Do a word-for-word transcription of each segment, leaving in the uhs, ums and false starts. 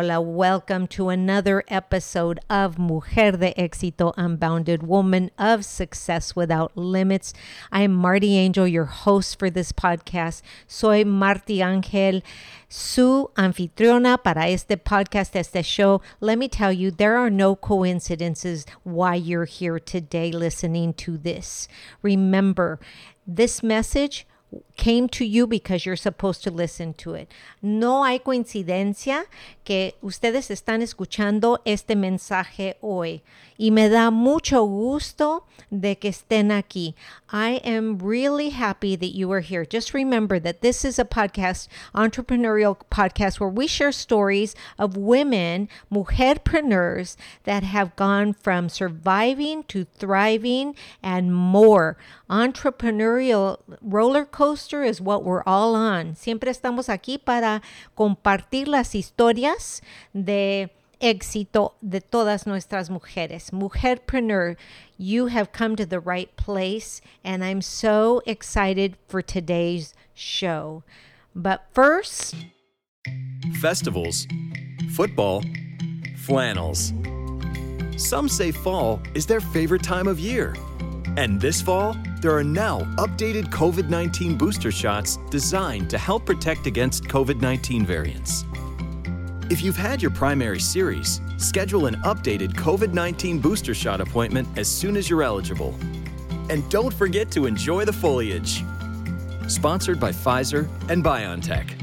hola. Welcome to another episode of Mujer de Éxito Unbounded, Woman of Success Without Limits. I am Marty Angel, your host for this podcast. Soy Marty Angel, su anfitriona para este podcast, este show. Let me tell you, there are no coincidences why you're here today listening to this. Remember, this message came to you because you're supposed to listen to it. No hay coincidencia que ustedes están escuchando este mensaje hoy. Y me da mucho gusto de que estén aquí. I am really happy that you are here. Just remember that this is a podcast, entrepreneurial podcast, where we share stories of women, mujerpreneurs, that have gone from surviving to thriving and more. Entrepreneurial roller coaster is what we're all on. Siempre estamos aquí para compartir las historias de éxito de todas nuestras mujeres. Mujerpreneur, you have come to the right place, and I'm so excited for today's show. But first, festivals, football, flannels. Some say fall is their favorite time of year. And this fall, there are now updated COVID nineteen booster shots designed to help protect against COVID nineteen variants. If you've had your primary series, schedule an updated COVID nineteen booster shot appointment as soon as you're eligible. And don't forget to enjoy the foliage. Sponsored by Pfizer and BioNTech.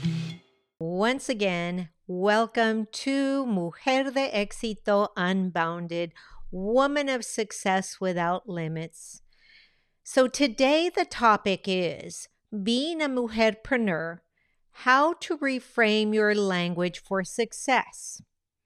Once again, welcome to Mujer de Éxito Unbounded, Woman of Success Without Limits. So today the topic is being a mujerpreneur, how to reframe your language for success.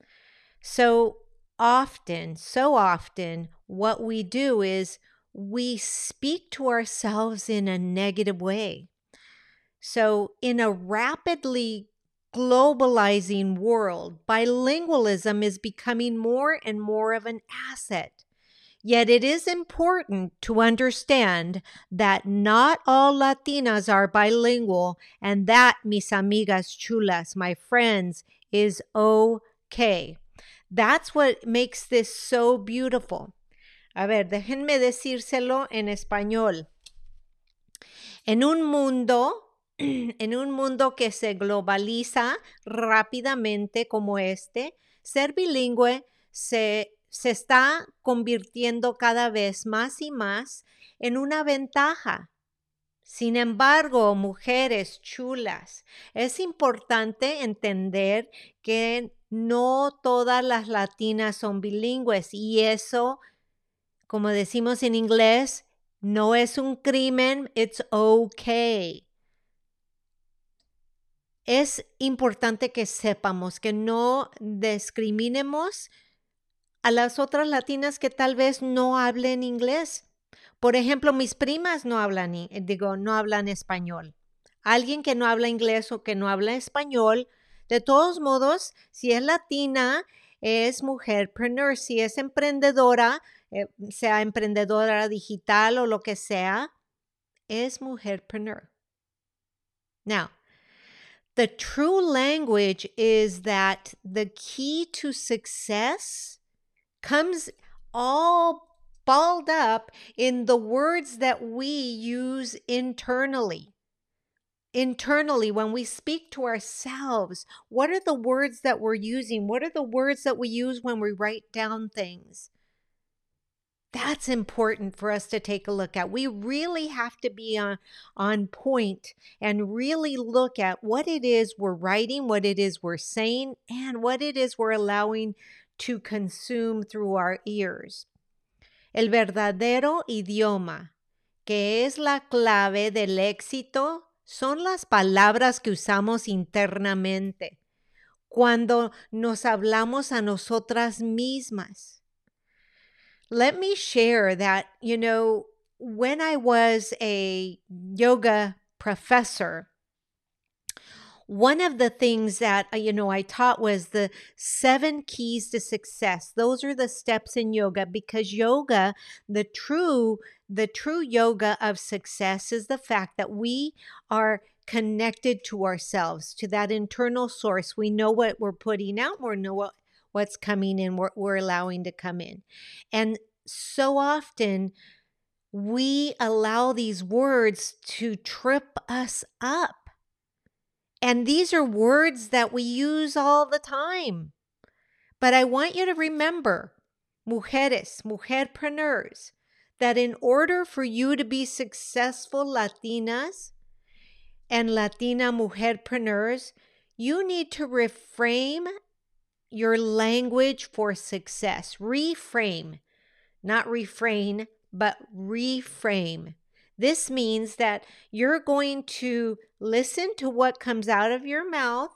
So often, so often, what we do is we speak to ourselves in a negative way. So in a rapidly globalizing world, bilingualism is becoming more and more of an asset. Yet it is important to understand that not all Latinas are bilingual, and that, mis amigas chulas, my friends, is okay. That's what makes this so beautiful. A ver, déjenme decírselo en español. En un mundo En un mundo que se globaliza rápidamente como este, ser bilingüe se, se está convirtiendo cada vez más y más en una ventaja. Sin embargo, mujeres chulas, es importante entender que no todas las latinas son bilingües y eso, como decimos en inglés, no es un crimen, it's okay. Es importante que sepamos que no discriminemos a las otras latinas que tal vez no hablen inglés. Por ejemplo, mis primas no hablan, digo, no hablan español. Alguien que no habla inglés o que no habla español, de todos modos, si es latina, es mujerpreneur. Si es emprendedora, eh, sea emprendedora digital o lo que sea, es mujerpreneur. Now, the true language is that the key to success comes all balled up in the words that we use internally. Internally, when we speak to ourselves, what are the words that we're using? What are the words that we use when we write down things? That's important for us to take a look at. We really have to be on, on point and really look at what it is we're writing, what it is we're saying, and what it is we're allowing to consume through our ears. El verdadero idioma, que es la clave del éxito, son las palabras que usamos internamente, cuando nos hablamos a nosotras mismas. Let me share that, you know, when I was a yoga professor, one of the things that, you know, I taught was the seven keys to success. Those are the steps in yoga, because yoga, the true, the true yoga of success is the fact that we are connected to ourselves, to that internal source. We know what we're putting out, we know what, what's coming in, we're, we're allowing to come in. And so often we allow these words to trip us up. And these are words that we use all the time. But I want you to remember, mujeres, mujerpreneurs, that in order for you to be successful Latinas and Latina mujerpreneurs, you need to reframe your language for success. Reframe, not refrain, but reframe. This means that you're going to listen to what comes out of your mouth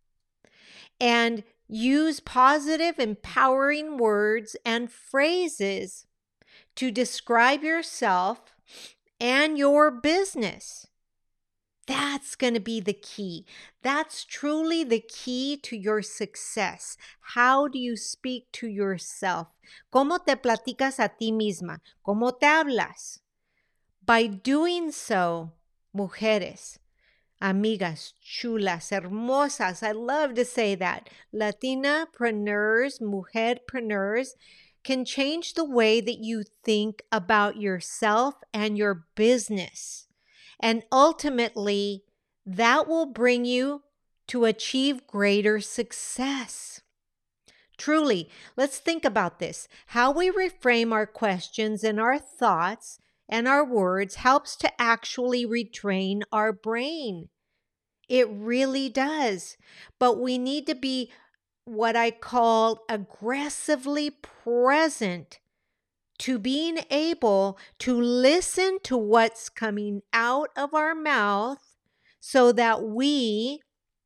and use positive, empowering words and phrases to describe yourself and your business. That's going to be the key. That's truly the key to your success. How do you speak to yourself? ¿Cómo te platicas a ti misma? ¿Cómo te hablas? By doing so, mujeres, amigas, chulas, hermosas, I love to say that, Latinapreneurs, mujerpreneurs, can change the way that you think about yourself and your business. And ultimately, that will bring you to achieve greater success. Truly, let's think about this. How we reframe our questions and our thoughts and our words helps to actually retrain our brain. It really does. But we need to be what I call aggressively present to being able to listen to what's coming out of our mouth so that we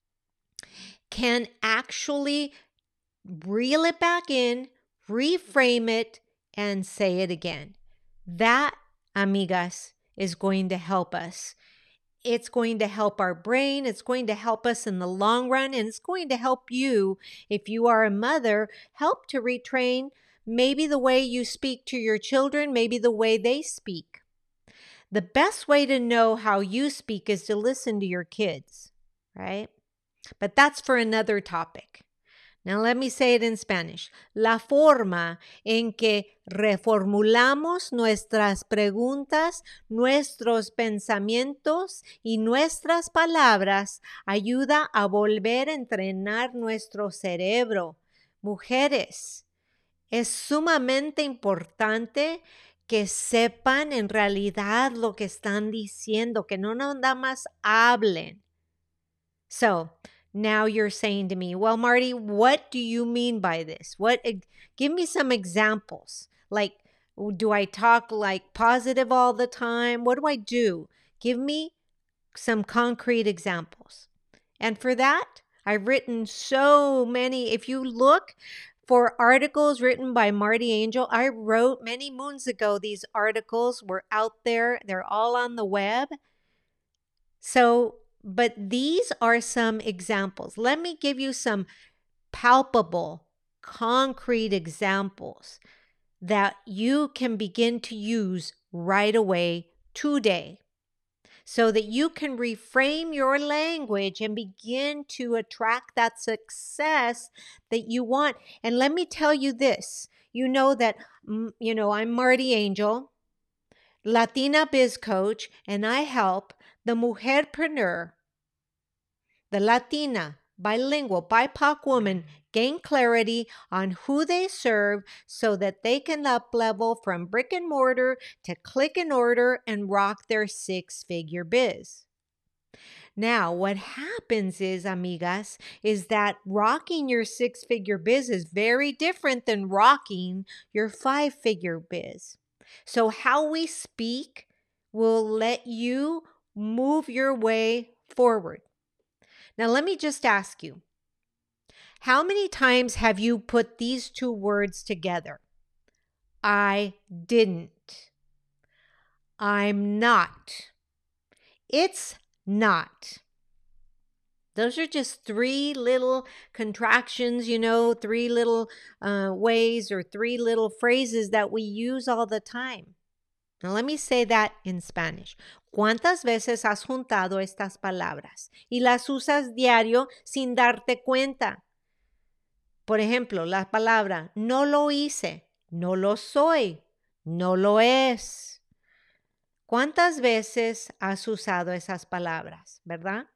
can actually reel it back in, reframe it, and say it again. That, amigas, is going to help us. It's going to help our brain. It's going to help us in the long run. And it's going to help you, if you are a mother, help to retrain maybe the way you speak to your children, maybe the way they speak. The best way to know how you speak is to listen to your kids, right? But that's for another topic. Now let me say it in Spanish. La forma en que reformulamos nuestras preguntas, nuestros pensamientos y nuestras palabras ayuda a volver a entrenar nuestro cerebro. Mujeres, es sumamente importante que sepan en realidad lo que están diciendo, que no nada más hablen. So, now you're saying to me, well, Marty, what do you mean by this? What? Give me some examples. Like, do I talk like positive all the time? What do I do? Give me some concrete examples. And for that, I've written so many. If you look for articles written by Marty Angel, I wrote many moons ago. These articles were out there. They're all on the web. So, but these are some examples. Let me give you some palpable, concrete examples that you can begin to use right away today so that you can reframe your language and begin to attract that success that you want. And let me tell you this. You know that, you know, I'm Marty Angel, Latina Biz Coach, and I help the mujerpreneur, the Latina, bilingual, B I P O C woman gain clarity on who they serve so that they can up-level from brick and mortar to click and order and rock their six-figure biz. Now, what happens is, amigas, is that rocking your six-figure biz is very different than rocking your five-figure biz. So how we speak will let you move your way forward. Now, let me just ask you, how many times have you put these two words together? I didn't. I'm not. It's not. Those are just three little contractions, you know, three little uh, ways or three little phrases that we use all the time. Now, let me say that in Spanish. ¿Cuántas veces has juntado estas palabras y las usas diario sin darte cuenta? Por ejemplo, la palabra no lo hice, no lo soy, no lo es. ¿Cuántas veces has usado esas palabras, verdad?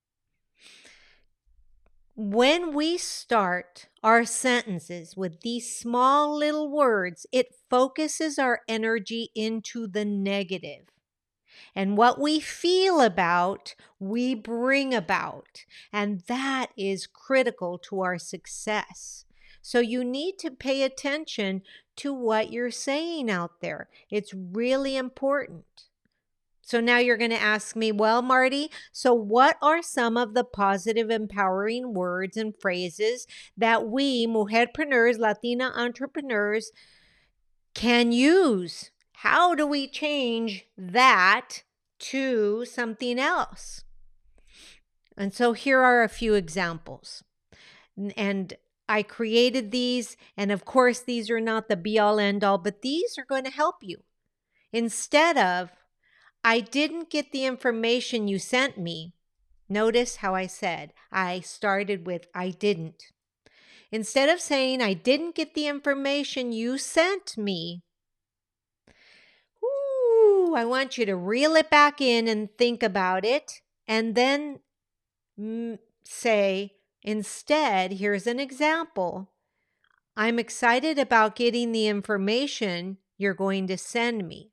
When we start our sentences with these small little words, it focuses our energy into the negative. And what we feel about, we bring about. And that is critical to our success. So you need to pay attention to what you're saying out there. It's really important. So now you're going to ask me, well, Marty, so what are some of the positive, empowering words and phrases that we, mujerpreneurs, Latina entrepreneurs, can use? How do we change that to something else? And so here are a few examples. And I created these, and of course, these are not the be-all, end-all, but these are going to help you. Instead of, I didn't get the information you sent me. Notice how I said, I started with I didn't. Instead of saying, I didn't get the information you sent me, ooh, I want you to reel it back in and think about it. And then mm, say, instead, here's an example. I'm excited about getting the information you're going to send me.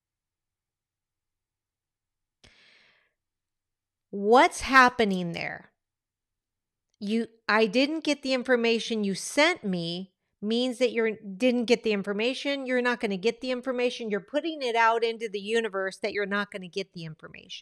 What's happening there? You, I didn't get the information you sent me means that you didn't get the information. You're not going to get the information. You're putting it out into the universe that you're not going to get the information.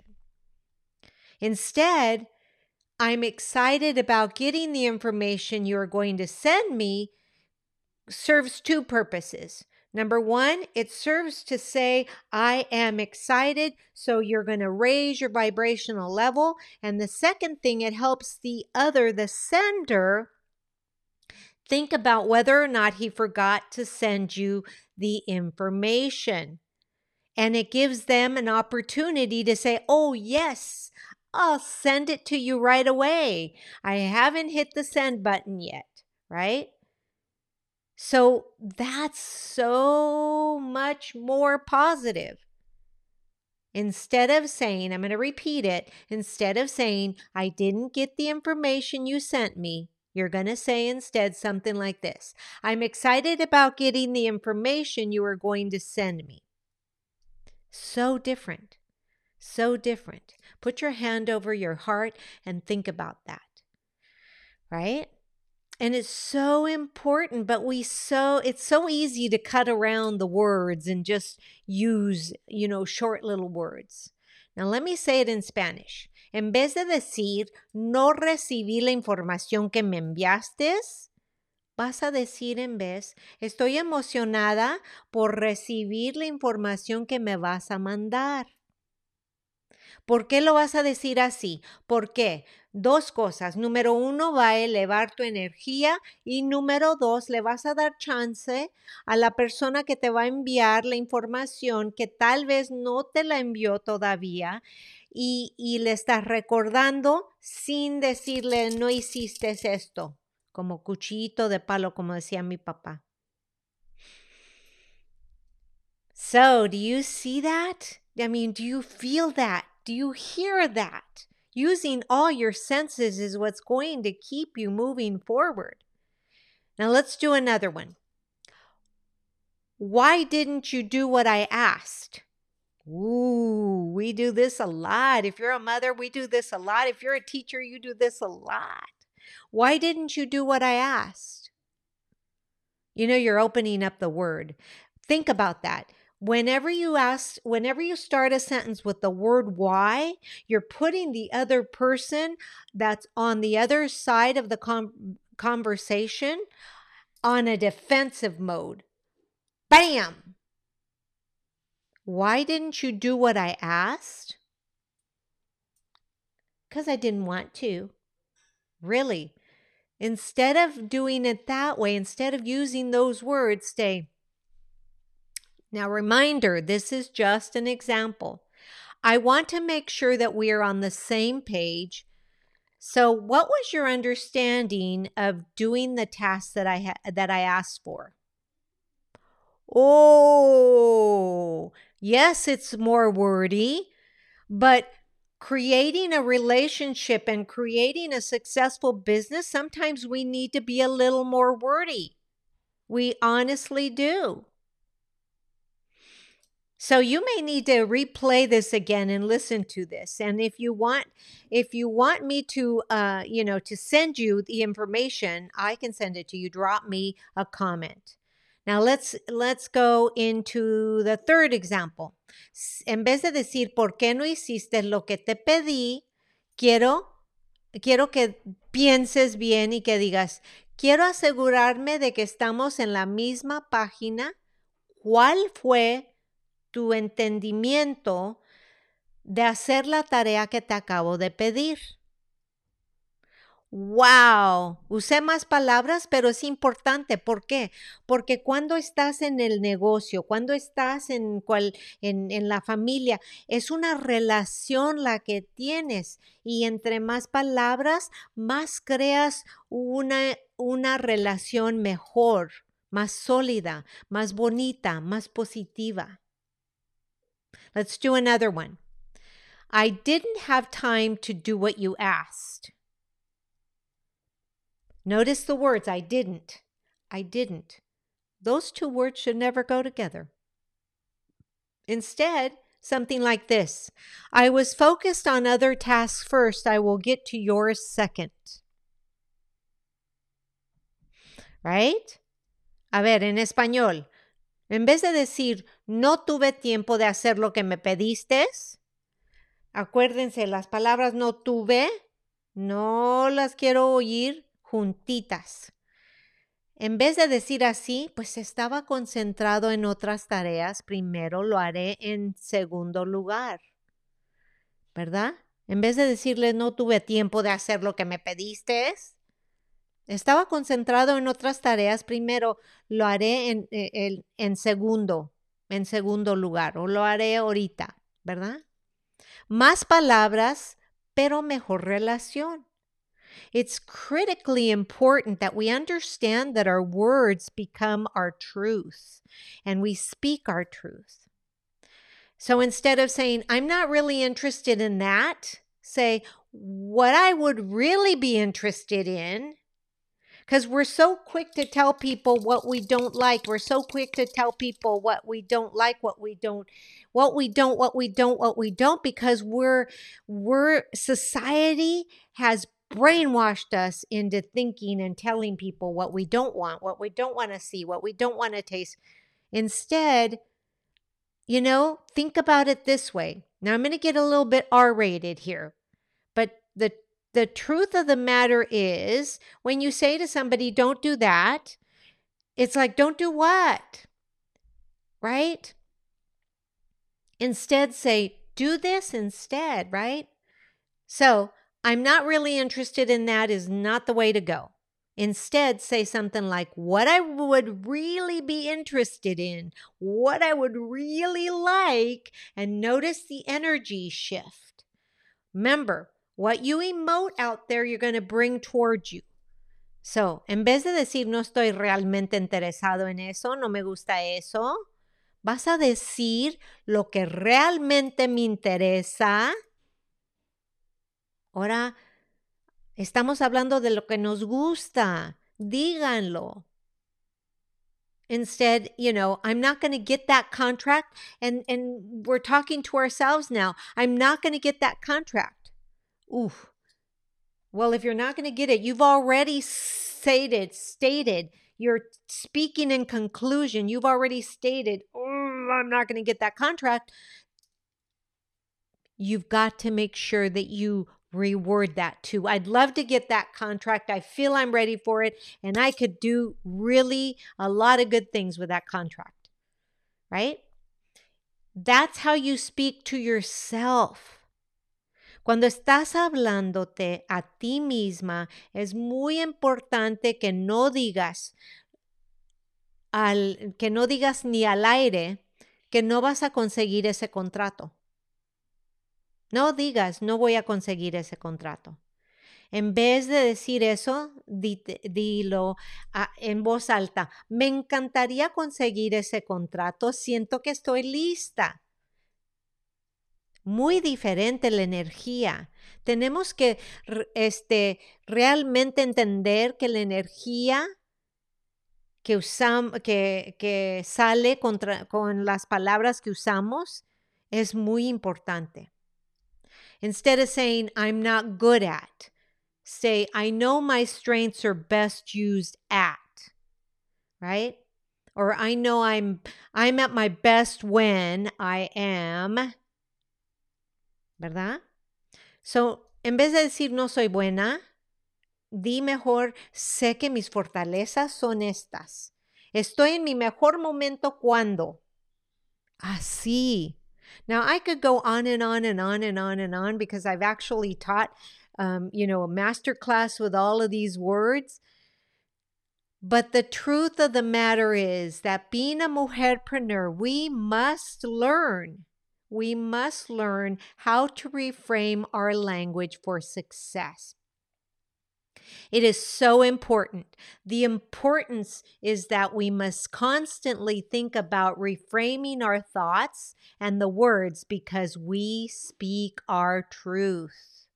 Instead, I'm excited about getting the information you're going to send me serves two purposes. Number one, it serves to say, I am excited, so you're going to raise your vibrational level. And the second thing, it helps the other, the sender, think about whether or not he forgot to send you the information. And it gives them an opportunity to say, oh, yes, I'll send it to you right away. I haven't hit the send button yet, right? So that's so much more positive. Instead of saying, I'm going to repeat it, instead of saying, I didn't get the information you sent me, you're going to say instead something like this. I'm excited about getting the information you are going to send me. So different. So different. Put your hand over your heart and think about that. Right? And it's so important, but we so, it's so easy to cut around the words and just use, you know, short little words. Now, let me say it in Spanish. En vez de decir, no recibí la información que me enviaste, vas a decir en vez, estoy emocionada por recibir la información que me vas a mandar. ¿Por qué lo vas a decir así? ¿Por qué? Dos cosas. Número uno, va a elevar tu energía y número dos, le vas a dar chance a la persona que te va a enviar la información que tal vez no te la envió todavía y, y le estás recordando sin decirle no hiciste esto, como cuchillito de palo, como decía mi papá. So, do you see that? I mean, do you feel that? Do you hear that? Using all your senses is what's going to keep you moving forward. Now let's do another one. Why didn't you do what I asked? Ooh, we do this a lot. If you're a mother, we do this a lot. If you're a teacher, you do this a lot. Why didn't you do what I asked? You know, you're opening up the word. Think about that. Whenever you ask, whenever you start a sentence with the word why, you're putting the other person that's on the other side of the com- conversation on a defensive mode. Bam! Why didn't you do what I asked? Because I didn't want to. Really. Instead of doing it that way, instead of using those words, say, now, reminder, this is just an example. I want to make sure that we are on the same page. So, what was your understanding of doing the task that I ha- that I asked for? Oh, yes, it's more wordy, but creating a relationship and creating a successful business, sometimes we need to be a little more wordy. We honestly do. So you may need to replay this again and listen to this. And if you want, if you want me to, uh, you know, to send you the information, I can send it to you. Drop me a comment. Now let's let's go into the third example. En vez de decir ¿por qué no hiciste lo que te pedí? Quiero quiero que pienses bien y que digas, quiero asegurarme de que estamos en la misma página. ¿Cuál fue tu entendimiento de hacer la tarea que te acabo de pedir? Wow, usé más palabras, pero es importante. ¿Por qué? Porque cuando estás en el negocio, cuando estás en, cual, en, en la familia, es una relación la que tienes y entre más palabras, más creas una, una relación mejor, más sólida, más bonita, más positiva. Let's do another one. I didn't have time to do what you asked. Notice the words, I didn't. I didn't. Those two words should never go together. Instead, something like this. I was focused on other tasks first. I will get to yours second. Right? A ver, en español. En vez de decir, no tuve tiempo de hacer lo que me pediste, acuérdense, las palabras no tuve, no las quiero oír juntitas. En vez de decir así, pues estaba concentrado en otras tareas. Primero lo haré en segundo lugar. ¿Verdad? En vez de decirle no tuve tiempo de hacer lo que me pediste, estaba concentrado en otras tareas. Primero lo haré en, en, en segundo, en segundo lugar, o lo haré ahorita, ¿verdad? Más palabras, pero mejor relación. It's critically important that we understand that our words become our truth and we speak our truth. So instead of saying, I'm not really interested in that, say, what I would really be interested in. Because we're so quick to tell people what we don't like. We're so quick to tell people what we don't like, what we don't, what we don't, what we don't, what we don't, because we're, we're, society has brainwashed us into thinking and telling people what we don't want, what we don't want to see, what we don't want to taste. Instead, you know, think about it this way. Now I'm going to get a little bit R-rated here, but the The truth of the matter is, when you say to somebody, don't do that, it's like, don't do what? Right? Instead, say, do this instead, right? So, I'm not really interested in that is not the way to go. Instead, say something like, what I would really be interested in, what I would really like, and notice the energy shift. Remember, what you emote out there, you're going to bring towards you. So, en vez de decir no estoy realmente interesado en eso, no me gusta eso, vas a decir lo que realmente me interesa. Ahora, estamos hablando de lo que nos gusta. Díganlo. Instead, you know, I'm not going to get that contract. And, and we're talking to ourselves now. I'm not going to get that contract. Ooh, well, if you're not going to get it, you've already stated, stated, you're speaking in conclusion. You've already stated, oh, I'm not going to get that contract. You've got to make sure that you reword that too. I'd love to get that contract. I feel I'm ready for it. And I could do really a lot of good things with that contract, right? That's how you speak to yourself. Cuando estás hablándote a ti misma, es muy importante que no digas al, que no digas ni al aire que no vas a conseguir ese contrato. No digas, no voy a conseguir ese contrato. En vez de decir eso, di, dilo uh, en voz alta. Me encantaría conseguir ese contrato. Siento que estoy lista. Muy diferente la energía. Tenemos que este, realmente entender que la energía que, usam, que, que sale contra, con las palabras que usamos es muy importante. Instead of saying, I'm not good at, say, I know my strengths are best used at, right? Or I know I'm, I'm at my best when I am, ¿verdad? So, en vez de decir no soy buena, di mejor, sé que mis fortalezas son estas. Estoy en mi mejor momento cuando. Así. Now, I could go on and on and on and on and on because I've actually taught, um, you know, a master class with all of these words. But the truth of the matter is that being a mujerpreneur, we must learn. We must learn how to reframe our language for success. It is so important. The importance is that we must constantly think about reframing our thoughts and the words because we speak our truth.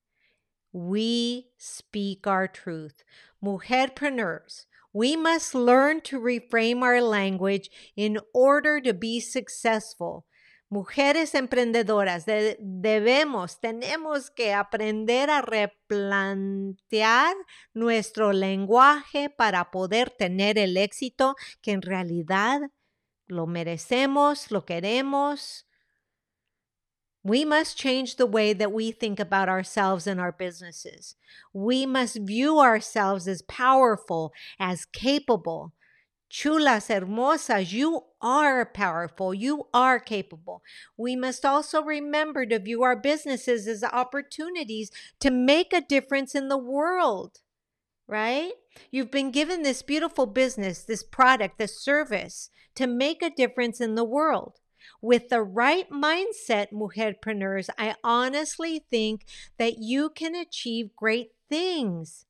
We speak our truth. Mujerpreneurs, we must learn to reframe our language in order to be successful. Mujeres emprendedoras, de, debemos, tenemos que aprender a replantear nuestro lenguaje para poder tener el éxito que en realidad lo merecemos, lo queremos. We must change the way that we think about ourselves and our businesses. We must view ourselves as powerful, as capable. Chulas, hermosas, you are powerful. You are capable. We must also remember to view our businesses as opportunities to make a difference in the world, right? You've been given this beautiful business, this product, this service to make a difference in the world. With the right mindset, mujerpreneurs, I honestly think that you can achieve great things.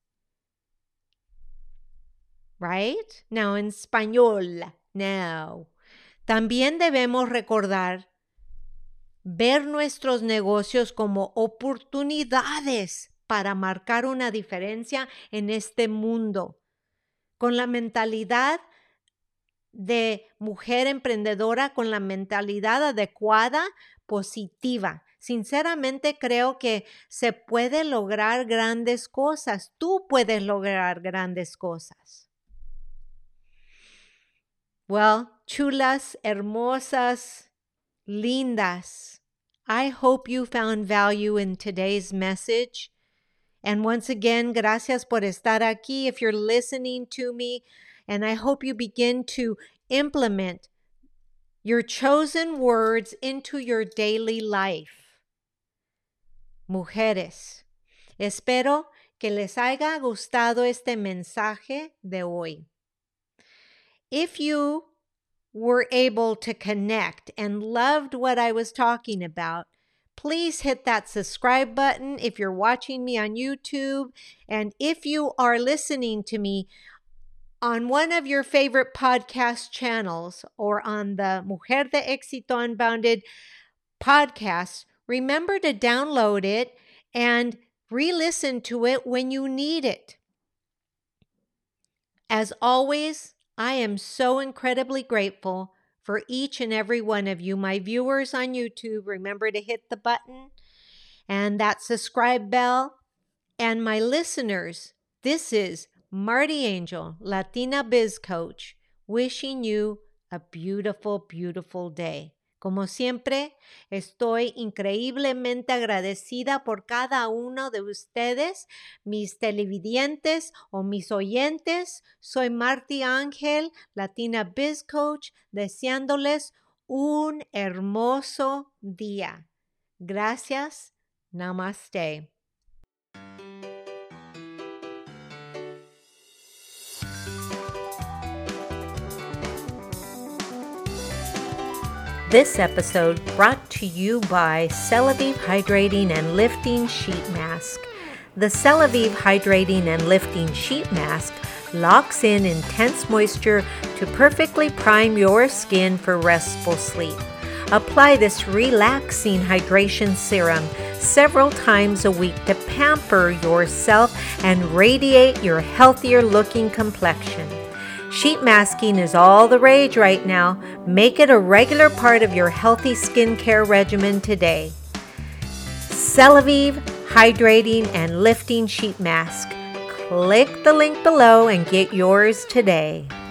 Right? Now, en español, now. También debemos recordar ver nuestros negocios como oportunidades para marcar una diferencia en este mundo. Con la mentalidad de mujer emprendedora, con la mentalidad adecuada, positiva. Sinceramente creo que se puede lograr grandes cosas. Tú puedes lograr grandes cosas. Well, chulas, hermosas, lindas, I hope you found value in today's message. And once again, gracias por estar aquí if you're listening to me. And I hope you begin to implement your chosen words into your daily life. Mujeres, espero que les haya gustado este mensaje de hoy. If you were able to connect and loved what I was talking about, please hit that subscribe button if you're watching me on YouTube. And if you are listening to me on one of your favorite podcast channels or on the Mujer de Éxito Unbounded podcast, remember to download it and re-listen to it when you need it. As always, I am so incredibly grateful for each and every one of you. My viewers on YouTube, remember to hit the button and that subscribe bell. And my listeners, this is Marty Angel, Latina Biz Coach, wishing you a beautiful, beautiful day. Como siempre, estoy increíblemente agradecida por cada uno de ustedes, mis televidentes o mis oyentes. Soy Marty Ángel, Latina Biz Coach, deseándoles un hermoso día. Gracias. Namaste. This episode brought to you by Celavive Hydrating and Lifting Sheet Mask. The Celavive Hydrating and Lifting Sheet Mask locks in intense moisture to perfectly prime your skin for restful sleep. Apply this relaxing hydration serum several times a week to pamper yourself and radiate your healthier looking complexion. Sheet masking is all the rage right now. Make it a regular part of your healthy skincare regimen today. Celavive Hydrating and Lifting Sheet Mask. Click the link below and get yours today.